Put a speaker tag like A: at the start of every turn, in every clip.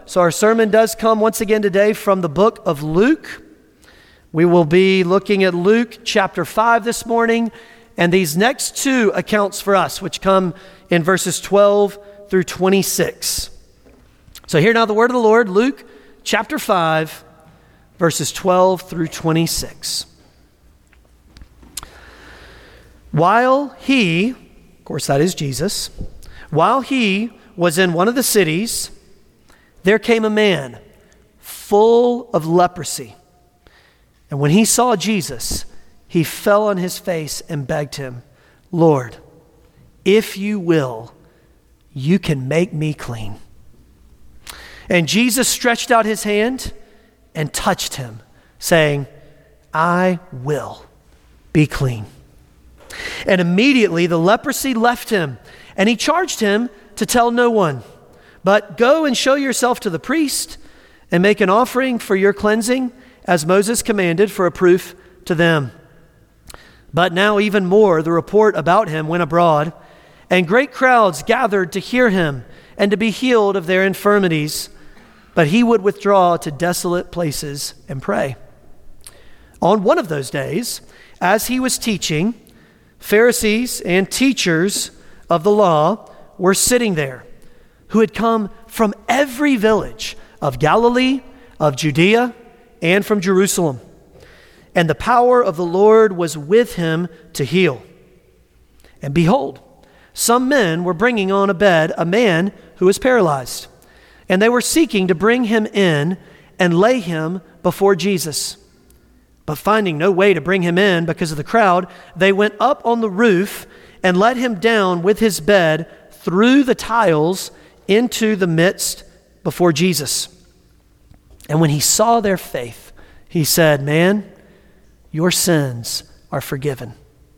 A: So our sermon does come once again today from the book of Luke. We will be looking at Luke chapter 5 this morning, and these next two accounts for us, which come in verses 12 through 26. So hear now the word of the Lord, Luke chapter 5, verses 12 through 26. While he, of course that is Jesus, while he was in one of the cities, there came a man full of leprosy. And when he saw Jesus, he fell on his face and begged him, "Lord, if you will, you can make me clean." And Jesus stretched out his hand and touched him, saying, "I will be clean." And immediately the leprosy left him, and he charged him to tell no one, but go and show yourself to the priest and make an offering for your cleansing, as Moses commanded, for a proof to them. But now even more the report about him went abroad, and great crowds gathered to hear him and to be healed of their infirmities. But he would withdraw to desolate places and pray. On one of those days, as he was teaching, Pharisees and teachers of the law were sitting there, who had come from every village of Galilee, of Judea, and from Jerusalem. And the power of the Lord was with him to heal. And behold, some men were bringing on a bed a man who was paralyzed. And they were seeking to bring him in and lay him before Jesus. But finding no way to bring him in because of the crowd, they went up on the roof and let him down with his bed through the tiles into the midst before Jesus. And when he saw their faith, he said, "Man, your sins are forgiven,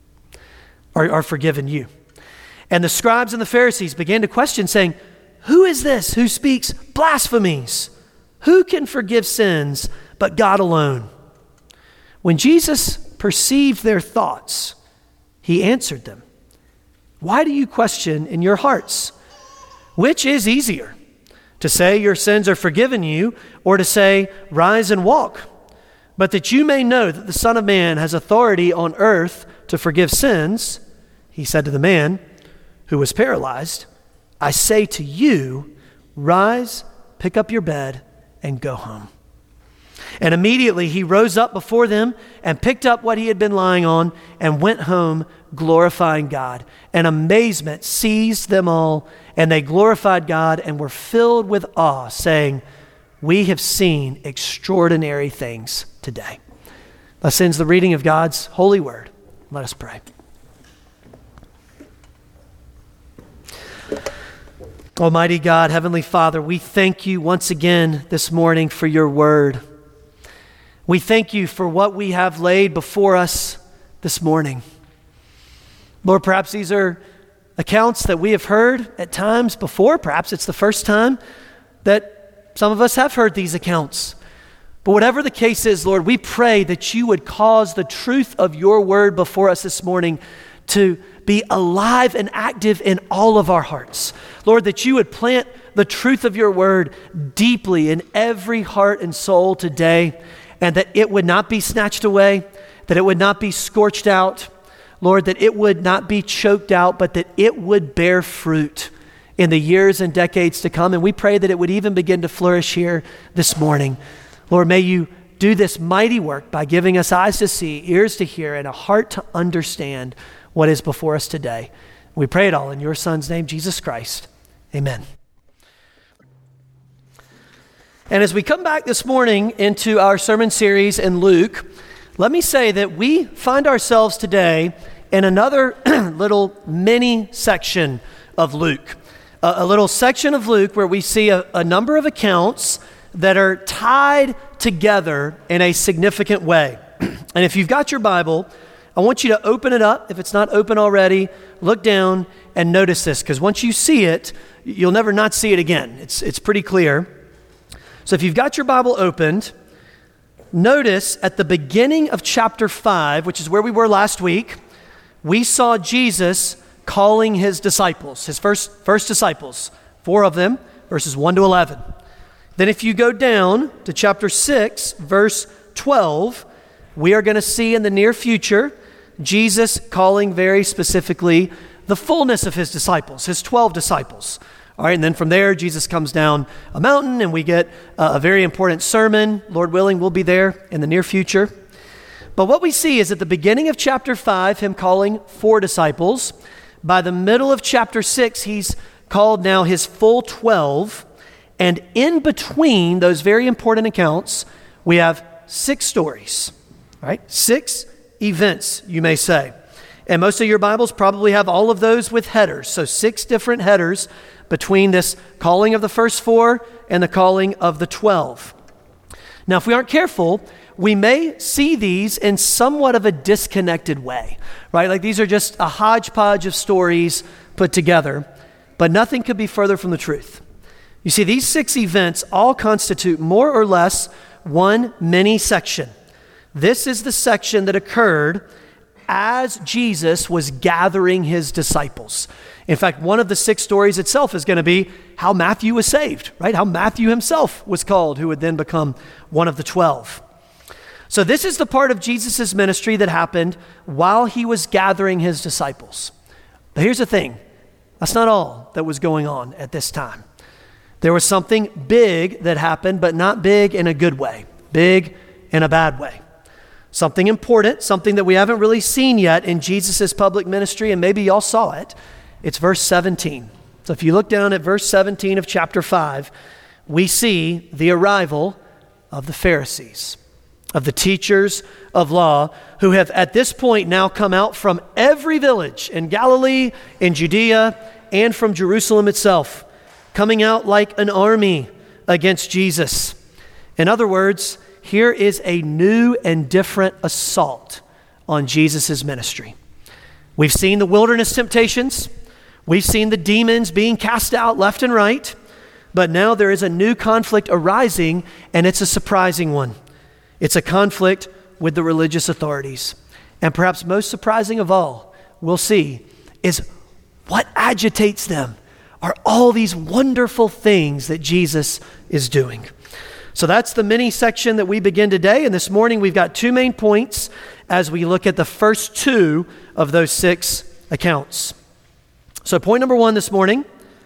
A: are forgiven you." And the scribes and the Pharisees began to question, saying, "Who is this who speaks blasphemies? Who can forgive sins but God alone?" When Jesus perceived their thoughts, he answered them, "Why do you question in your hearts? Which is easier, to say your sins are forgiven you, or to say, rise and walk? But that you may know that the Son of Man has authority on earth to forgive sins," he said to the man who was paralyzed, "I say to you, rise, pick up your bed, and go home." And immediately he rose up before them and picked up what he had been lying on and went home, glorifying God. And amazement seized them all, and they glorified God and were filled with awe, saying, "We have seen extraordinary things today." Thus ends the reading of God's holy word. Let us pray. Almighty God, Heavenly Father, we thank you once again this morning for your word. We thank you for what we have laid before us this morning. Lord, perhaps these are accounts that we have heard at times before. Perhaps it's the first time that some of us have heard these accounts. But whatever the case is, Lord, we pray that you would cause the truth of your word before us this morning to be alive and active in all of our hearts. Lord, that you would plant the truth of your word deeply in every heart and soul today, and that it would not be snatched away, that it would not be scorched out, Lord, that it would not be choked out, but that it would bear fruit in the years and decades to come. And we pray that it would even begin to flourish here this morning. Lord, may you do this mighty work by giving us eyes to see, ears to hear, and a heart to understand what is before us today. We pray it all in your Son's name, Jesus Christ. Amen. And as we come back this morning into our sermon series in Luke, let me say that we find ourselves today in another little mini section of Luke. A little section of Luke where we see a number of accounts that are tied together in a significant way. And if you've got your Bible, I want you to open it up. If it's not open already, look down and notice this, because once you see it, you'll never not see it again. It's pretty clear. So if you've got your Bible opened, notice at the beginning of chapter 5, which is where we were last week, we saw Jesus calling his disciples, his first disciples, 4 of them, verses 1 to 11. Then if you go down to chapter 6, verse 12, we are going to see in the near future Jesus calling very specifically the fullness of his disciples, his 12 disciples. All right, and then from there, Jesus comes down a mountain and we get a very important sermon. Lord willing, we'll be there in the near future. But what we see is at the beginning of chapter 5, him calling 4 disciples. By the middle of chapter 6, he's called now his full 12. And in between those very important accounts, we have 6 stories, right? 6 events, you may say. And most of your Bibles probably have all of those with headers. So 6 different headers between this calling of the first 4 and the calling of the 12. Now, if we aren't careful, we may see these in somewhat of a disconnected way, right? Like these are just a hodgepodge of stories put together, but nothing could be further from the truth. You see, these 6 events all constitute more or less one mini section. This is the section that occurred as Jesus was gathering his disciples. In fact, one of the 6 stories itself is going to be how Matthew was saved, right? How Matthew himself was called, who would then become one of the 12. So this is the part of Jesus' ministry that happened while he was gathering his disciples. But here's the thing. That's not all that was going on at this time. There was something big that happened, but not big in a good way, big in a bad way. Something important, something that we haven't really seen yet in Jesus' public ministry, and maybe y'all saw it. It's verse 17. So if you look down at verse 17 of chapter 5, we see the arrival of the Pharisees, of the teachers of law, who have at this point now come out from every village in Galilee, in Judea, and from Jerusalem itself, coming out like an army against Jesus. In other words, here is a new and different assault on Jesus' ministry. We've seen the wilderness temptations. We've seen the demons being cast out left and right. But now there is a new conflict arising, and it's a surprising one. It's a conflict with the religious authorities. And perhaps most surprising of all, we'll see, is what agitates them are all these wonderful things that Jesus is doing. So that's the mini section that we begin today. And this morning we've got 2 main points as we look at the first 2 of those 6 accounts. So point number 1 this morning,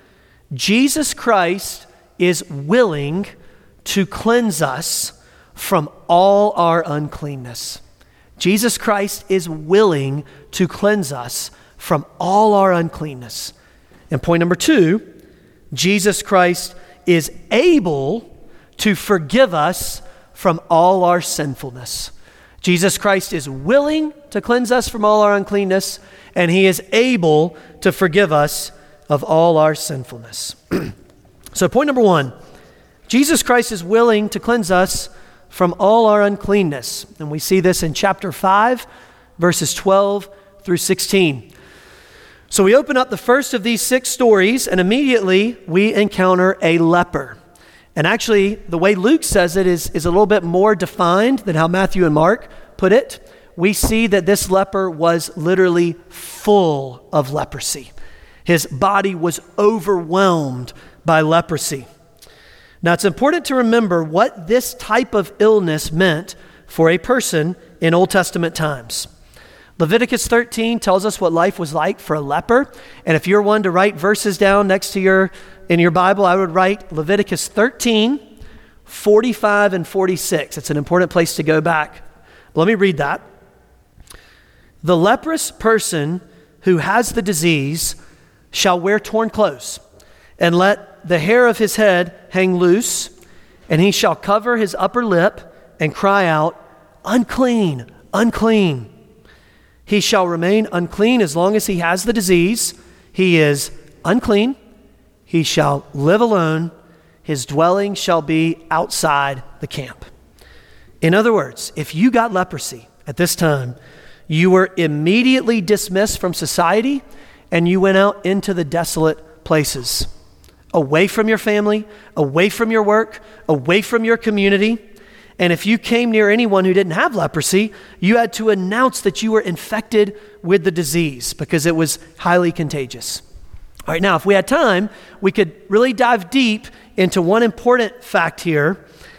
A: Jesus Christ is willing to cleanse us from all our uncleanness. Jesus Christ is willing to cleanse us from all our uncleanness. And point number 2, Jesus Christ is able to forgive us from all our sinfulness. Jesus Christ is willing to cleanse us from all our uncleanness, and he is able to forgive us of all our sinfulness. So point number 1, Jesus Christ is willing to cleanse us from all our uncleanness. And we see this in chapter 5, verses 12 through 16. So we open up the first of these 6 stories, and immediately we encounter a leper. And actually, the way Luke says it is a little bit more defined than how Matthew and Mark put it. We see that this leper was literally full of leprosy. His body was overwhelmed by leprosy. Now, it's important to remember what this type of illness meant for a person in Old Testament times. Leviticus 13 tells us what life was like for a leper. And if you're one to write verses down next to in your Bible, I would write Leviticus 13, 45 and 46. It's an important place to go back. Let me read that. The leprous person who has the disease shall wear torn clothes, and let the hair of his head hang loose, and he shall cover his upper lip and cry out, unclean, unclean. He shall remain unclean as long as he has the disease. He is unclean. He shall live alone. His dwelling shall be outside the camp. In other words, if you got leprosy at this time, you were immediately dismissed from society and you went out into the desolate places, away from your family, away from your work, away from your community. And if you came near anyone who didn't have leprosy, you had to announce that you were infected with the disease because it was highly contagious. All right, now, if we had time, we could really dive deep into one important fact here.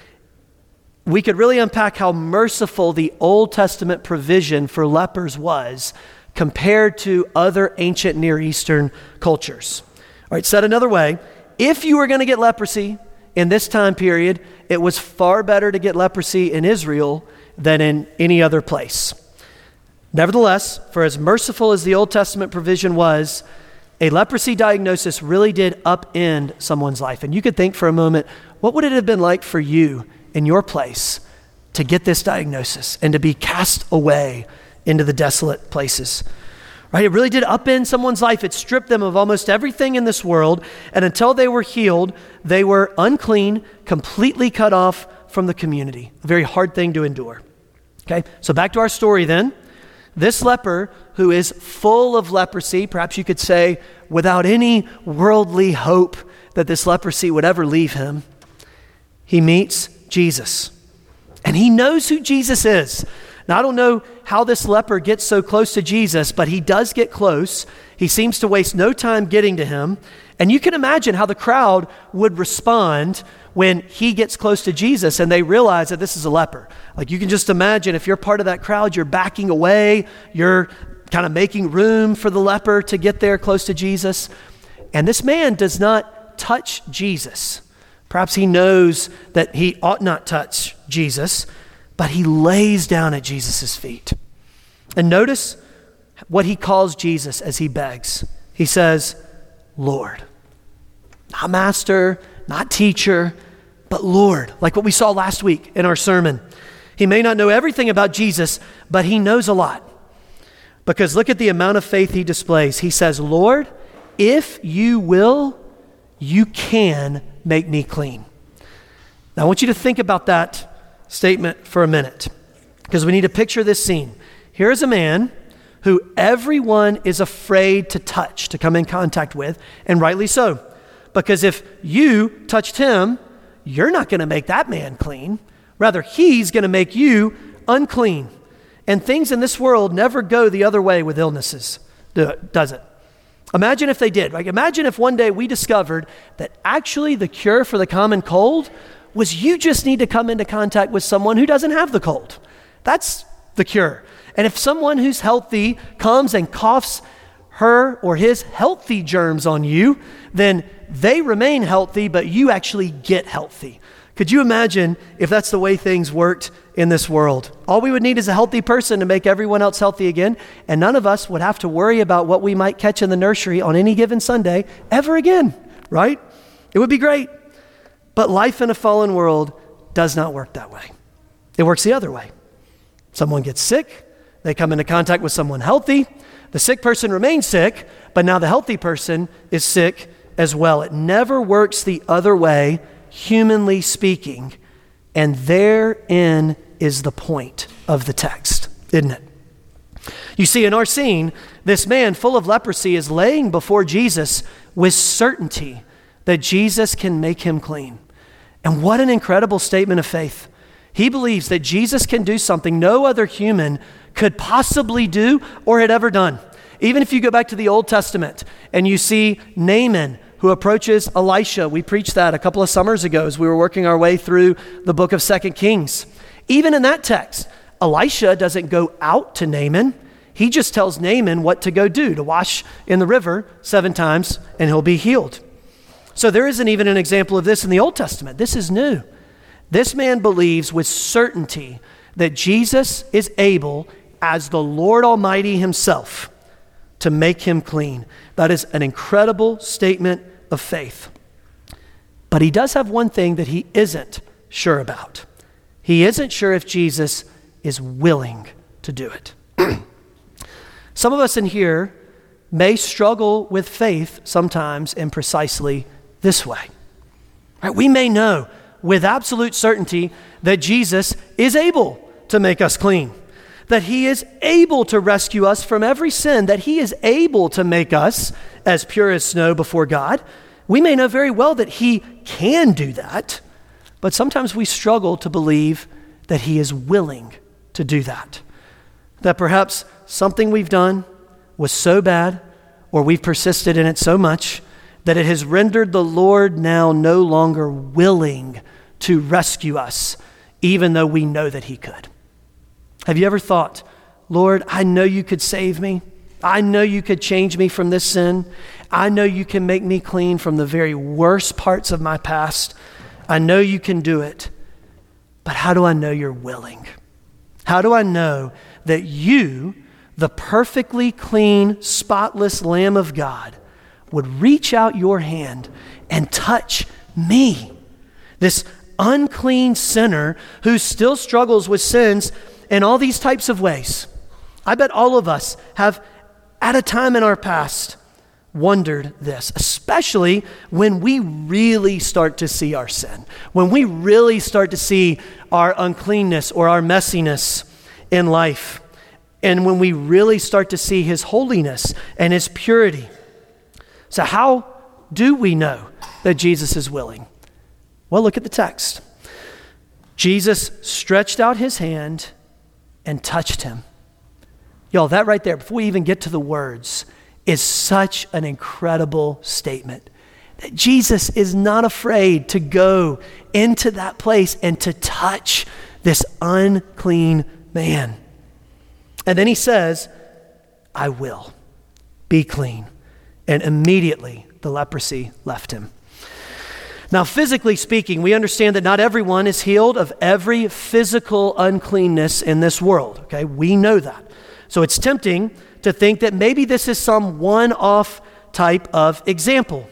A: We could really unpack how merciful the Old Testament provision for lepers was compared to other ancient Near Eastern cultures. All right, said another way, if you were going to get leprosy in this time period, it was far better to get leprosy in Israel than in any other place. Nevertheless, for as merciful as the Old Testament provision was, a leprosy diagnosis really did upend someone's life. And you could think for a moment, what would it have been like for you in your place to get this diagnosis and to be cast away into the desolate places? Right? It really did upend someone's life. It stripped them of almost everything in this world. And until they were healed, they were unclean, completely cut off from the community. A very hard thing to endure. Okay, so back to our story then. This leper who is full of leprosy, perhaps you could say without any worldly hope that this leprosy would ever leave him, he meets Jesus. And he knows who Jesus is. Now, I don't know how this leper gets so close to Jesus, but he does get close. He seems to waste no time getting to him. And you can imagine how the crowd would respond when he gets close to Jesus and they realize that this is a leper. Like, you can just imagine if you're part of that crowd, you're backing away, you're kind of making room for the leper to get there close to Jesus. And this man does not touch Jesus. Perhaps he knows that he ought not touch Jesus, but he lays down at Jesus' feet. And notice what he calls Jesus as he begs. He says, Lord. Not master, not teacher, but Lord, like what we saw last week in our sermon. He may not know everything about Jesus, but he knows a lot. Because look at the amount of faith he displays. He says, Lord, if you will, you can make me clean. Now, I want you to think about that statement for a minute, because we need to picture this scene. Here is a man who everyone is afraid to touch, to come in contact with, and rightly so. Because if you touched him, you're not going to make that man clean. Rather, he's going to make you unclean. And things in this world never go the other way with illnesses, does it? Imagine if they did. Like, imagine if one day we discovered that actually the cure for the common cold was you just need to come into contact with someone who doesn't have the cold. That's the cure. And if someone who's healthy comes and coughs her or his healthy germs on you, then they remain healthy, but you actually get healthy. Could you imagine if that's the way things worked in this world? All we would need is a healthy person to make everyone else healthy again, and none of us would have to worry about what we might catch in the nursery on any given Sunday ever again, right? It would be great. But life in a fallen world does not work that way. It works the other way. Someone gets sick, they come into contact with someone healthy, the sick person remains sick, but now the healthy person is sick as well. It never works the other way, humanly speaking, and therein is the point of the text, isn't it? You see, in our scene, this man full of leprosy is laying before Jesus with certainty that Jesus can make him clean. And what an incredible statement of faith. He believes that Jesus can do something no other human could possibly do or had ever done. Even if you go back to the Old Testament and you see Naaman, who approaches Elisha. We preached that a couple of summers ago as we were working our way through the book of 2 Kings. Even in that text, Elisha doesn't go out to Naaman. He just tells Naaman what to go do, to wash in the river 7 times and he'll be healed. So there isn't even an example of this in the Old Testament. This is new. This man believes with certainty that Jesus is able, as the Lord Almighty himself, to make him clean. That is an incredible statement of faith. But he does have one thing that he isn't sure about. He isn't sure if Jesus is willing to do it. Some of us in here may struggle with faith sometimes in precisely this way. Right? We may know with absolute certainty that Jesus is able to make us clean, that he is able to rescue us from every sin, that he is able to make us as pure as snow before God. We may know very well that he can do that, but sometimes we struggle to believe that he is willing to do that. That perhaps something we've done was so bad or we've persisted in it so much that it has rendered the Lord now no longer willing to rescue us, even though we know that he could. Have you ever thought, Lord, I know you could save me. I know you could change me from this sin. I know you can make me clean from the very worst parts of my past. I know you can do it. But how do I know you're willing? How do I know that you, the perfectly clean, spotless Lamb of God, would reach out your hand and touch me, this unclean sinner who still struggles with sins in all these types of ways? I bet all of us have, at a time in our past, wondered this, especially when we really start to see our sin, when we really start to see our uncleanness or our messiness in life, and when we really start to see his holiness and his purity. So how do we know that Jesus is willing? Well, look at the text. Jesus stretched out his hand and touched him. Y'all, that right there, before we even get to the words, is such an incredible statement. That Jesus is not afraid to go into that place and to touch this unclean man. And then he says, I will be clean. And immediately the leprosy left him. Now, physically speaking, we understand that not everyone is healed of every physical uncleanness in this world. Okay, we know that. So it's tempting to think that maybe this is some one-off type of example.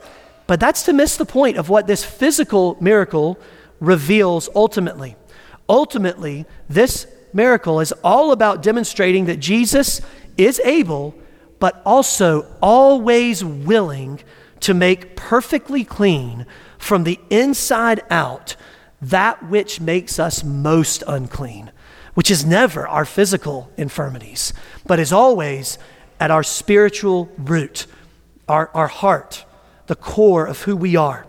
A: But that's to miss the point of what this physical miracle reveals ultimately. Ultimately, this miracle is all about demonstrating that Jesus is able, but also always willing to make perfectly clean from the inside out that which makes us most unclean, which is never our physical infirmities, but is always at our spiritual root, our heart, the core of who we are.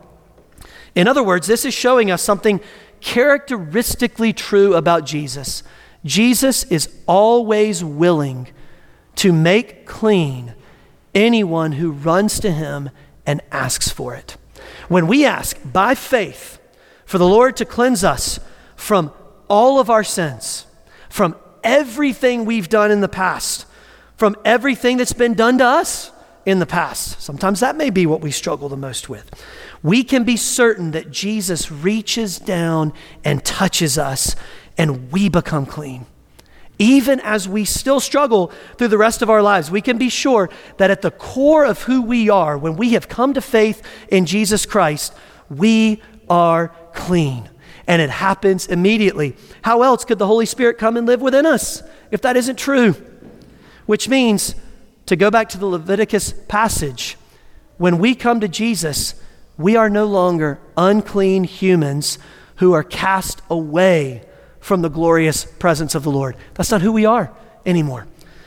A: In other words, this is showing us something characteristically true about Jesus. Jesus is always willing to make clean anyone who runs to him and asks for it. When we ask by faith for the Lord to cleanse us from all of our sins, from everything we've done in the past, from everything that's been done to us in the past. Sometimes that may be what we struggle the most with. We can be certain that Jesus reaches down and touches us and we become clean. Even as we still struggle through the rest of our lives, we can be sure that at the core of who we are, when we have come to faith in Jesus Christ, we are clean. And it happens immediately. How else could the Holy Spirit come and live within us if that isn't true? Which means, to go back to the Leviticus passage, when we come to Jesus, we are no longer unclean humans who are cast away from the glorious presence of the Lord. That's not who we are anymore.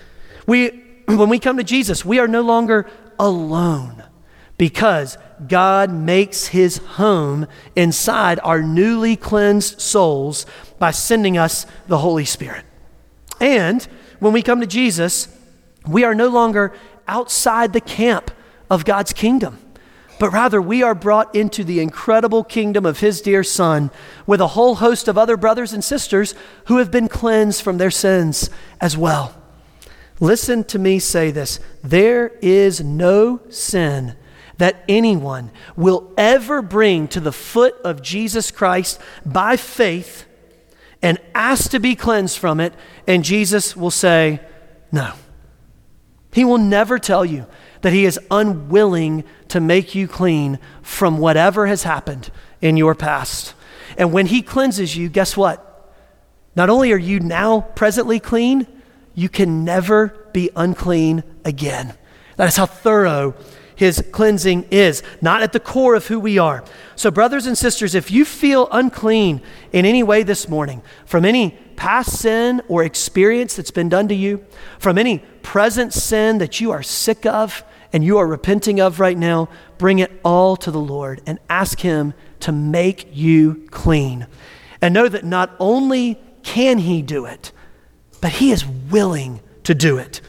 A: When we come to Jesus, we are no longer alone because God makes his home inside our newly cleansed souls by sending us the Holy Spirit. And when we come to Jesus, we are no longer outside the camp of God's kingdom, but rather we are brought into the incredible kingdom of his dear Son with a whole host of other brothers and sisters who have been cleansed from their sins as well. Listen to me say this. There is no sin that anyone will ever bring to the foot of Jesus Christ by faith and ask to be cleansed from it, and Jesus will say, no. He will never tell you that he is unwilling to make you clean from whatever has happened in your past. And when he cleanses you, guess what? Not only are you now presently clean, you can never be unclean again. That is how thorough his cleansing is, not at the core of who we are. So brothers and sisters, if you feel unclean in any way this morning, from any past sin or experience that's been done to you, from any present sin that you are sick of and you are repenting of right now, bring it all to the Lord and ask him to make you clean. And know that not only can he do it, but he is willing to do it.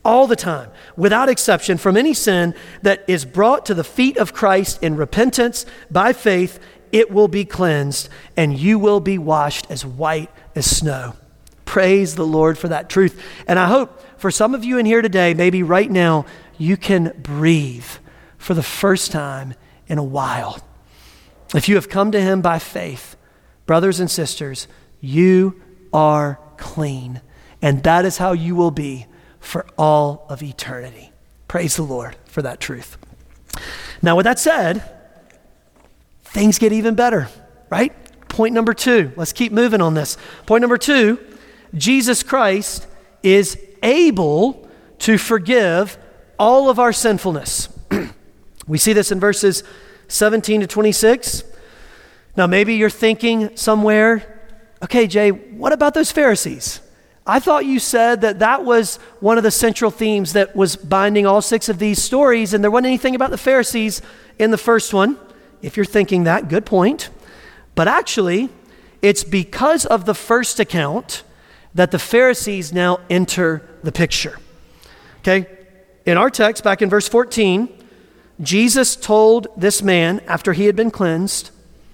A: all the time, without exception, from any sin that is brought to the feet of Christ in repentance by faith, it will be cleansed, and you will be washed as white as snow. Praise the Lord for that truth. And I hope for some of you in here today, maybe right now, you can breathe for the first time in a while. If you have come to him by faith, brothers and sisters, you are clean. And that is how you will be for all of eternity. Praise the Lord for that truth. Now, with that said, things get even better, right? Point number 2. Let's keep moving on this. Point number 2, Jesus Christ is able to forgive all of our sinfulness. We see this in verses 17 to 26. Now, maybe you're thinking somewhere, okay, Jay, what about those Pharisees? I thought you said that was one of the central themes that was binding all 6 of these stories, and there wasn't anything about the Pharisees in the first one. If you're thinking that, good point. But actually, it's because of the first account that the Pharisees now enter the picture. Okay? In our text, back in verse 14, Jesus told this man, after he had been cleansed,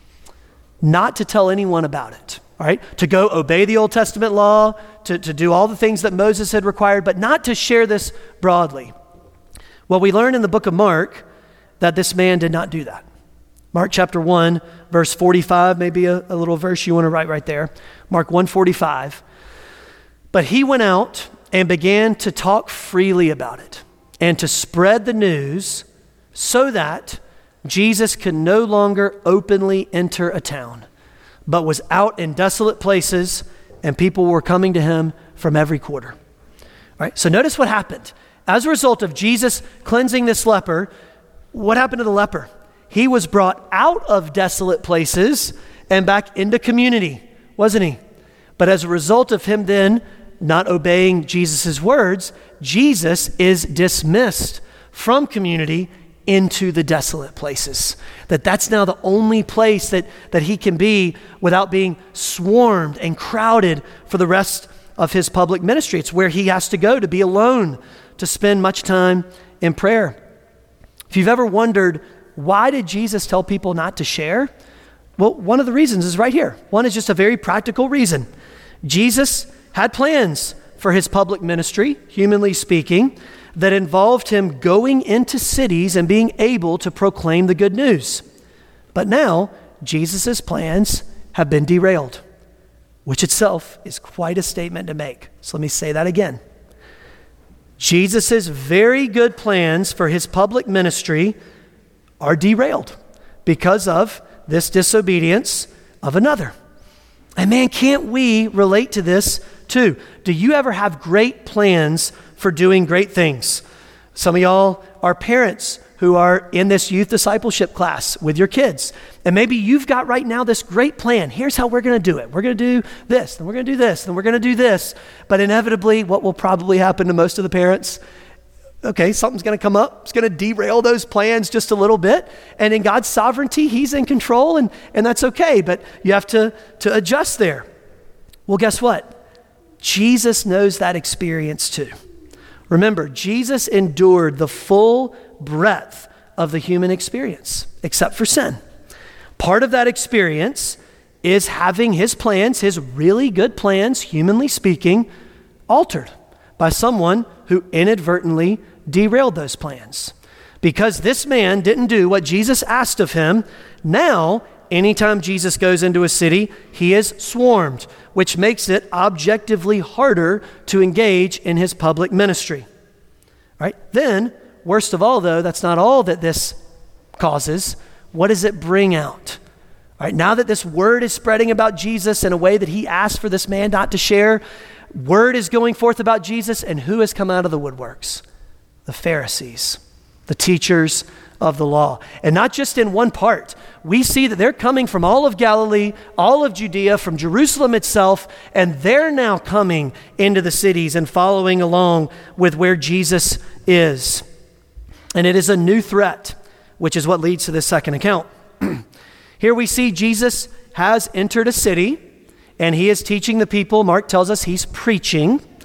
A: not to tell anyone about it. All right, to go obey the Old Testament law, to do all the things that Moses had required, but not to share this broadly. Well, we learn in the book of Mark that this man did not do that. Mark chapter 1, verse 45, maybe a little verse you want to write right there. Mark 1:45. But he went out and began to talk freely about it and to spread the news so that Jesus could no longer openly enter a town, but was out in desolate places, and people were coming to him from every quarter. All right, so notice what happened. As a result of Jesus cleansing this leper, what happened to the leper? He was brought out of desolate places and back into community, wasn't he? But as a result of him then not obeying Jesus' words, Jesus is dismissed from community into the desolate places. That's now the only place that he can be without being swarmed and crowded for the rest of his public ministry. It's where he has to go to be alone, to spend much time in prayer. If you've ever wondered, why did Jesus tell people not to share? Well, one of the reasons is right here. One is just a very practical reason. Jesus had plans for his public ministry, humanly speaking, that involved him going into cities and being able to proclaim the good news. But now, Jesus' plans have been derailed, which itself is quite a statement to make. So let me say that again. Jesus' very good plans for his public ministry are derailed because of this disobedience of another. And man, can't we relate to this too? Do you ever have great plans for doing great things? Some of y'all are parents who are in this youth discipleship class with your kids. And maybe you've got right now this great plan. Here's how we're going to do it. We're going to do this, then we're going to do this, then we're going to do this. But inevitably, what will probably happen to most of the parents? Okay, something's going to come up. It's going to derail those plans just a little bit. And in God's sovereignty, he's in control, and that's okay. But you have to adjust there. Well, guess what? Jesus knows that experience too. Remember, Jesus endured the full breadth of the human experience, except for sin. Part of that experience is having his plans, his really good plans, humanly speaking, altered by someone who inadvertently derailed those plans. Because this man didn't do what Jesus asked of him, now, anytime Jesus goes into a city, he is swarmed, which makes it objectively harder to engage in his public ministry. Right? Then, worst of all, though, that's not all that this causes. What does it bring out? All right, now that this word is spreading about Jesus in a way that he asked for this man not to share, word is going forth about Jesus, and who has come out of the woodworks? The Pharisees, the teachers of the law. And not just in one part. We see that they're coming from all of Galilee, all of Judea, from Jerusalem itself, and they're now coming into the cities and following along with where Jesus is. And it is a new threat, which is what leads to this second account. Here we see Jesus has entered a city, and he is teaching the people. Mark tells us he's preaching.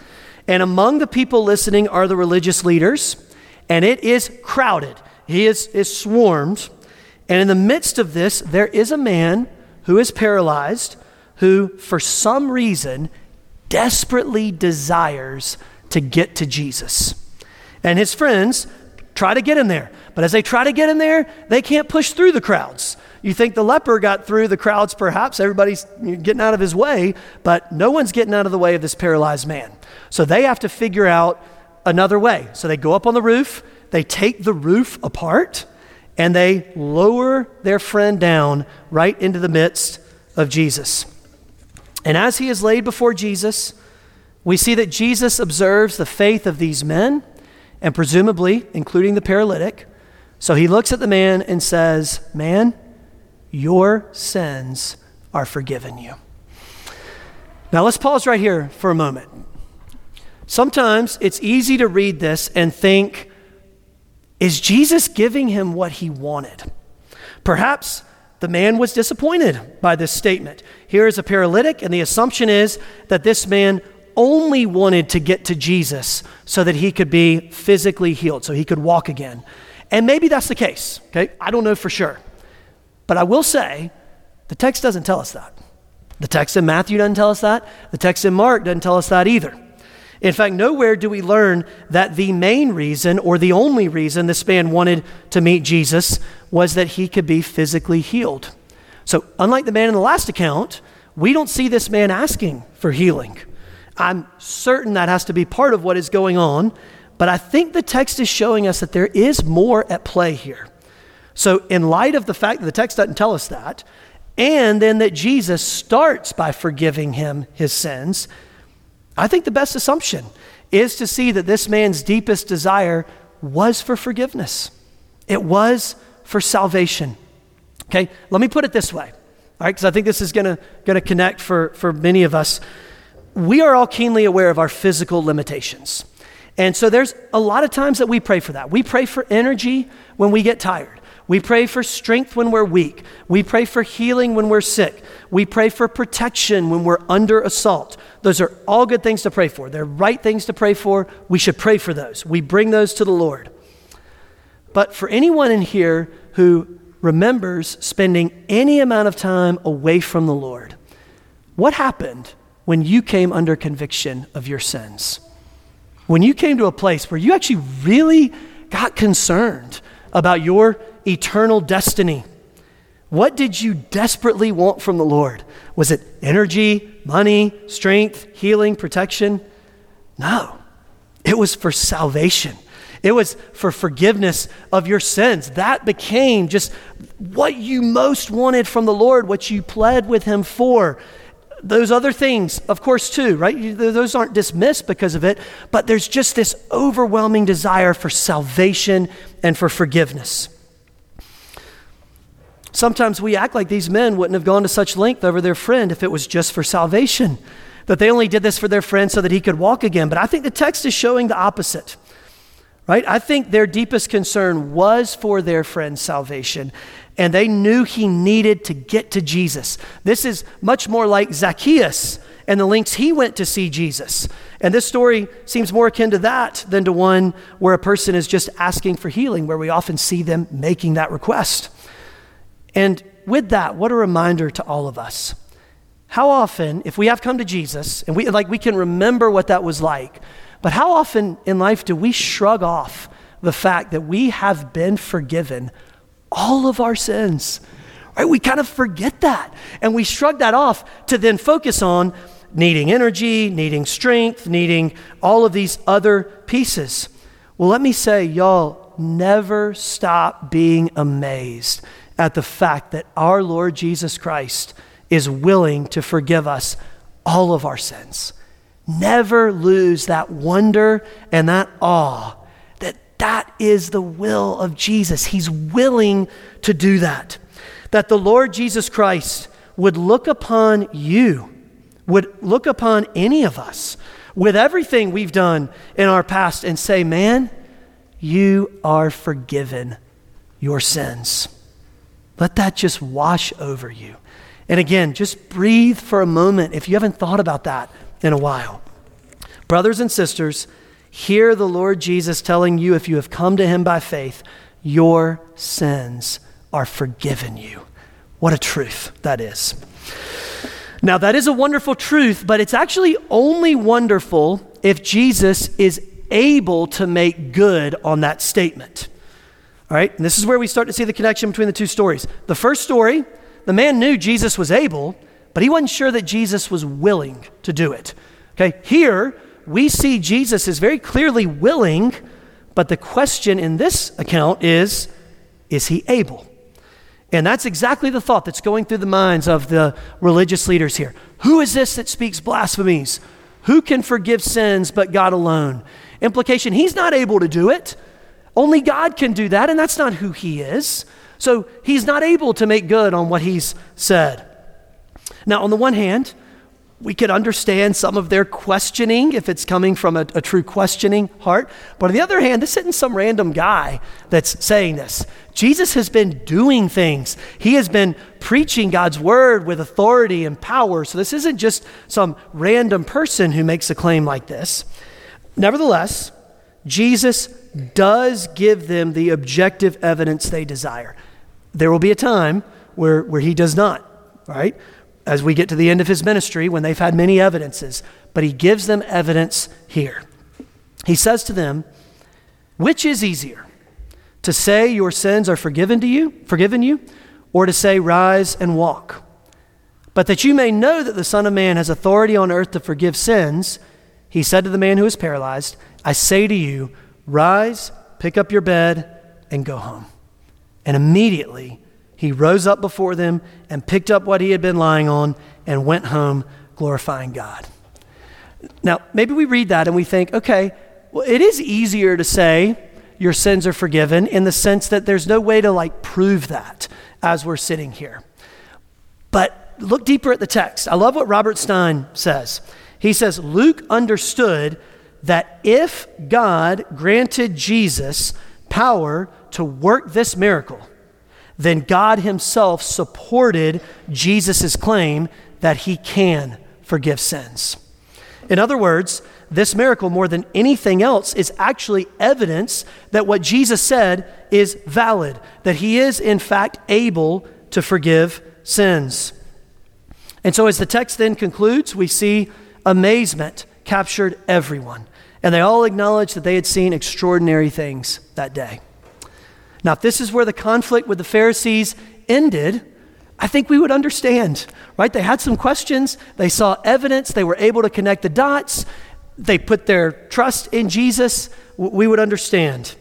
A: And among the people listening are the religious leaders, and it is crowded. He is swarmed. And in the midst of this, there is a man who is paralyzed, who for some reason desperately desires to get to Jesus. And his friends try to get in there. But as they try to get in there, they can't push through the crowds. You think the leper got through the crowds, perhaps. Everybody's getting out of his way, but no one's getting out of the way of this paralyzed man. So they have to figure out another way. So they go up on the roof, they take the roof apart, and they lower their friend down right into the midst of Jesus. And as he is laid before Jesus, we see that Jesus observes the faith of these men, and presumably including the paralytic. So he looks at the man and says, "Man, your sins are forgiven you." Now let's pause right here for a moment. Sometimes it's easy to read this and think, is Jesus giving him what he wanted? Perhaps the man was disappointed by this statement. Here is a paralytic, and the assumption is that this man only wanted to get to Jesus so that he could be physically healed, so he could walk again. And maybe that's the case, okay? I don't know for sure. But I will say, the text doesn't tell us that. The text in Matthew doesn't tell us that. The text in Mark doesn't tell us that either. In fact, nowhere do we learn that the main reason or the only reason this man wanted to meet Jesus was that he could be physically healed. So unlike the man in the last account, we don't see this man asking for healing. I'm certain that has to be part of what is going on, but I think the text is showing us that there is more at play here. So in light of the fact that the text doesn't tell us that, and then that Jesus starts by forgiving him his sins, I think the best assumption is to see that this man's deepest desire was for forgiveness. It was for salvation. Okay, let me put it this way, all right, because I think this is going to connect for many of us. We are all keenly aware of our physical limitations. And so there's a lot of times that we pray for that. We pray for energy when we get tired. We pray for strength when we're weak. We pray for healing when we're sick. We pray for protection when we're under assault. Those are all good things to pray for. They're right things to pray for. We should pray for those. We bring those to the Lord. But for anyone in here who remembers spending any amount of time away from the Lord, what happened when you came under conviction of your sins? When you came to a place where you actually really got concerned about your eternal destiny, what did you desperately want from the Lord? Was it energy, money, strength, healing, protection? No, it was for salvation. It was for forgiveness of your sins. That became just what you most wanted from the Lord, what you pled with him for. Those other things, of course, too, right? Those aren't dismissed because of it, but there's just this overwhelming desire for salvation and for forgiveness. Sometimes we act like these men wouldn't have gone to such length over their friend if it was just for salvation, that they only did this for their friend so that he could walk again. But I think the text is showing the opposite, right? I think their deepest concern was for their friend's salvation, and they knew he needed to get to Jesus. This is much more like Zacchaeus and the lengths he went to see Jesus. And this story seems more akin to that than to one where a person is just asking for healing, where we often see them making that request. And with that, what a reminder to all of us. How often, if we have come to Jesus, and we can remember what that was like, but how often in life do we shrug off the fact that we have been forgiven all of our sins? Right? We kind of forget that, and we shrug that off to then focus on needing energy, needing strength, needing all of these other pieces. Well, let me say, y'all, never stop being amazed at the fact that our Lord Jesus Christ is willing to forgive us all of our sins. Never lose that wonder and that awe that is the will of Jesus. He's willing to do that. That the Lord Jesus Christ would look upon you, would look upon any of us with everything we've done in our past and say, man, you are forgiven your sins. Let that just wash over you. And again, just breathe for a moment if you haven't thought about that in a while. Brothers and sisters, hear the Lord Jesus telling you, if you have come to him by faith, your sins are forgiven you. What a truth that is. Now, that is a wonderful truth, but it's actually only wonderful if Jesus is able to make good on that statement. All right, and this is where we start to see the connection between the two stories. The first story, the man knew Jesus was able, but he wasn't sure that Jesus was willing to do it. Okay, here we see Jesus is very clearly willing, but the question in this account is he able? And that's exactly the thought that's going through the minds of the religious leaders here. Who is this that speaks blasphemies? Who can forgive sins but God alone? Implication, he's not able to do it. Only God can do that, and that's not who he is. So he's not able to make good on what he's said. Now, on the one hand, we could understand some of their questioning if it's coming from a true questioning heart. But on the other hand, this isn't some random guy that's saying this. Jesus has been doing things. He has been preaching God's word with authority and power. So this isn't just some random person who makes a claim like this. Nevertheless, Jesus does give them the objective evidence they desire. There will be a time where he does not, right? As we get to the end of his ministry, when they've had many evidences, but he gives them evidence here. He says to them, which is easier, to say your sins are forgiven you, or to say rise and walk? But that you may know that the Son of Man has authority on earth to forgive sins, he said to the man who was paralyzed, I say to you, rise, pick up your bed, and go home. And immediately he rose up before them and picked up what he had been lying on and went home glorifying God. Now, maybe we read that and we think, okay, well, it is easier to say your sins are forgiven in the sense that there's no way to prove that as we're sitting here. But look deeper at the text. I love what Robert Stein says. He says, Luke understood that if God granted Jesus power to work this miracle, then God himself supported Jesus' claim that he can forgive sins. In other words, this miracle, more than anything else, is actually evidence that what Jesus said is valid, that he is in fact able to forgive sins. And so as the text then concludes, we see amazement captured everyone, and they all acknowledged that they had seen extraordinary things that day. Now, if this is where the conflict with the Pharisees ended, I think we would understand, right? They had some questions. They saw evidence. They were able to connect the dots. They put their trust in Jesus. We would understand.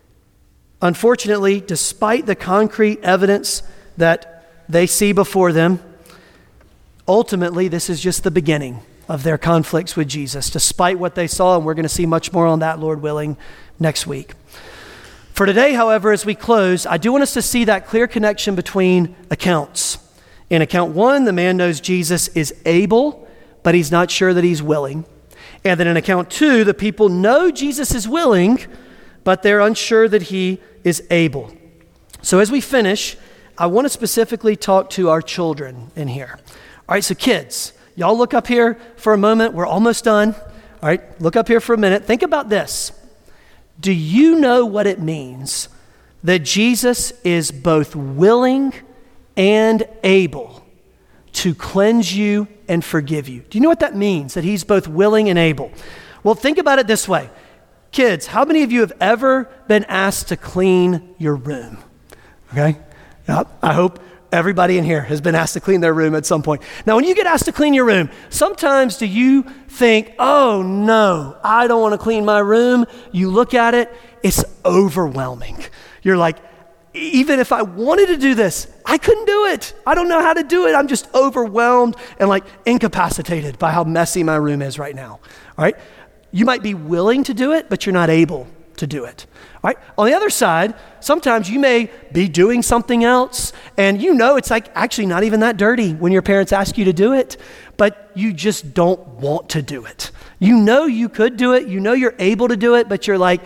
A: Unfortunately, despite the concrete evidence that they see before them, ultimately, this is just the beginning of their conflicts with Jesus, despite what they saw, and we're going to see much more on that, Lord willing, next week. For today, however, as we close, I do want us to see that clear connection between accounts. In account 1, the man knows Jesus is able, but he's not sure that he's willing. And then in account 2, the people know Jesus is willing, but they're unsure that he is able. So as we finish, I want to specifically talk to our children in here. All right, so kids, y'all look up here for a moment. We're almost done. All right, look up here for a minute. Think about this. Do you know what it means that Jesus is both willing and able to cleanse you and forgive you? Do you know what that means, that he's both willing and able? Well, think about it this way. Kids, how many of you have ever been asked to clean your room? Okay? I hope everybody in here has been asked to clean their room at some point. Now, when you get asked to clean your room, sometimes do you think, oh no, I don't want to clean my room? You look at it, it's overwhelming. You're like, even if I wanted to do this, I couldn't do it. I don't know how to do it. I'm just overwhelmed and incapacitated by how messy my room is right now. All right? You might be willing to do it, but you're not able to do it. All right? On the other side, sometimes you may be doing something else and it's actually not even that dirty when your parents ask you to do it, but you just don't want to do it. You could do it, you're able to do it, but you're like,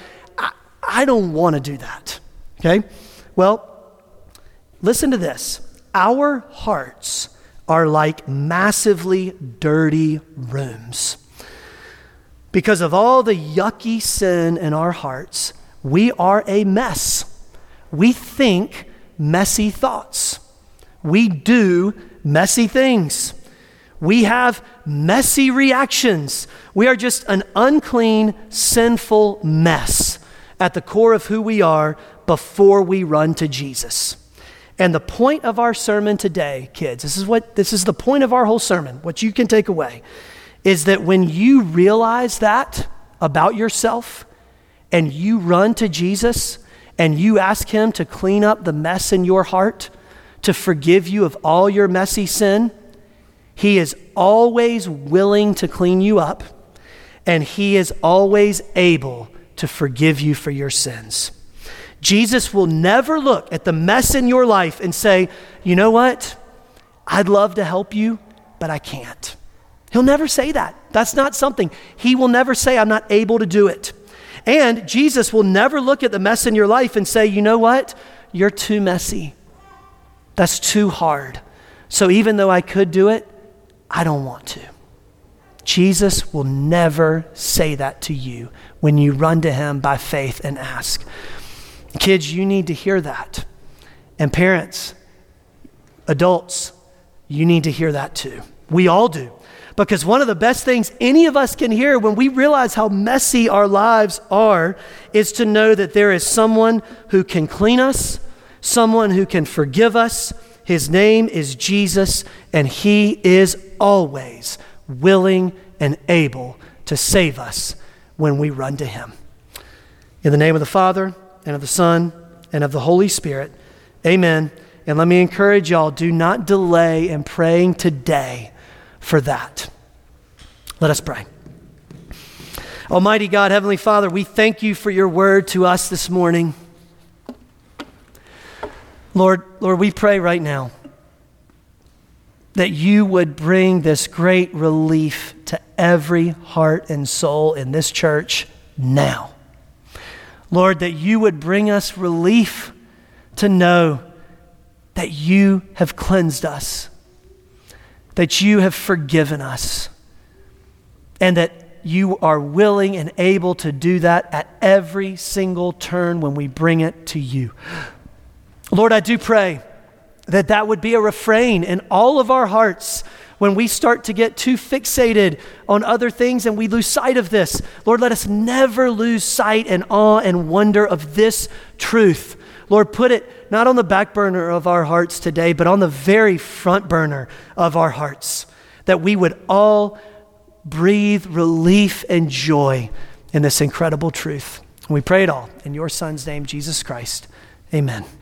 A: I don't want to do that. Okay? Well, listen to this. Our hearts are like massively dirty rooms. Because of all the yucky sin in our hearts, we are a mess. We think messy thoughts. We do messy things. We have messy reactions. We are just an unclean, sinful mess at the core of who we are before we run to Jesus. And the point of our sermon today, kids, this is the point of our whole sermon, what you can take away, is that when you realize that about yourself and you run to Jesus and you ask him to clean up the mess in your heart, to forgive you of all your messy sin, he is always willing to clean you up, and he is always able to forgive you for your sins. Jesus will never look at the mess in your life and say, you know what? I'd love to help you, but I can't. He'll never say that. That's not something. He will never say, I'm not able to do it. And Jesus will never look at the mess in your life and say, you know what? You're too messy. That's too hard. So even though I could do it, I don't want to. Jesus will never say that to you when you run to him by faith and ask. Kids, you need to hear that. And parents, adults, you need to hear that too. We all do. Because one of the best things any of us can hear when we realize how messy our lives are is to know that there is someone who can clean us, someone who can forgive us. His name is Jesus, and he is always willing and able to save us when we run to him. In the name of the Father, and of the Son, and of the Holy Spirit, amen. And let me encourage y'all, do not delay in praying today for that. Let us pray. Almighty God, Heavenly Father, we thank you for your word to us this morning. Lord, we pray right now that you would bring this great relief to every heart and soul in this church now. Lord, that you would bring us relief to know that you have cleansed us, that you have forgiven us, and that you are willing and able to do that at every single turn when we bring it to you. Lord, I do pray that that would be a refrain in all of our hearts when we start to get too fixated on other things and we lose sight of this. Lord, let us never lose sight and awe and wonder of this truth. Lord, put it not on the back burner of our hearts today, but on the very front burner of our hearts, that we would all breathe relief and joy in this incredible truth. And we pray it all in your Son's name, Jesus Christ. Amen.